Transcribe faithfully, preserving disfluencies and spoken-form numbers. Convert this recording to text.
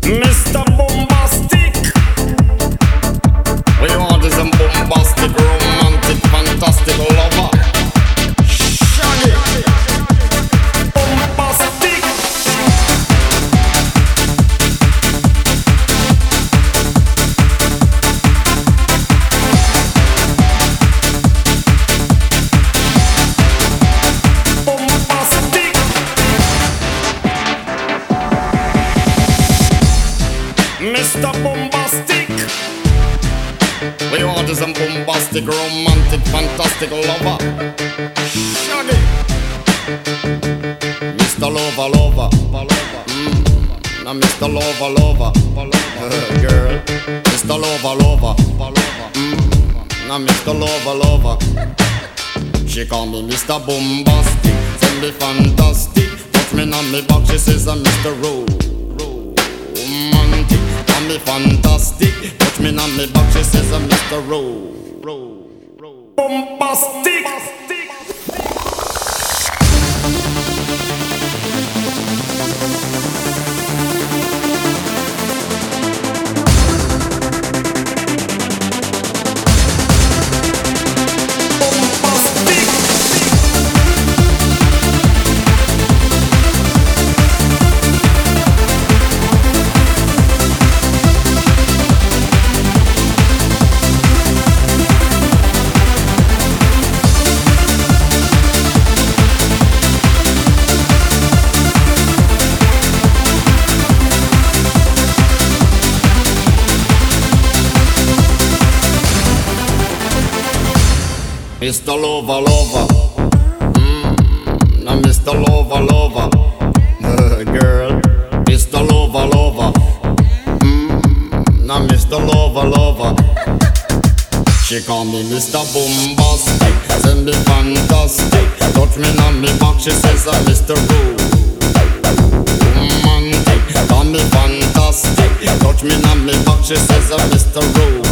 Mister Bombastic. We want is a bombastic, romantic, fantastic lover. Shaggy. Bombastic. Bombastic. Mister Bombastic. We want is a bombastic, romantic, fantastic lover. Shaggy. Mister Lover, lover, mm. Now Mister Lover, lover, uh, girl. Mister Lover, lover, mm. Now Mister Lover, lover. She call me Mister Bombastic, send me fantastic. Touch me on me back, she says I'm Mister Ro, romantic. Call me fantastic, touch me on me back, she says I'm Mister Ro, Ro, Ro. Bombastic. Mister Lover, lover, mm. Now Mister Lover, lover, uh, girl. Mister Lover, lover, mm. Now Mister Lover, lover. She call me Mister Bombastic, send me fantastic. Touch me on me back, she says I'm Mister Romantic. Call me fantastic, touch me on me back, she says I'm Mister Ro.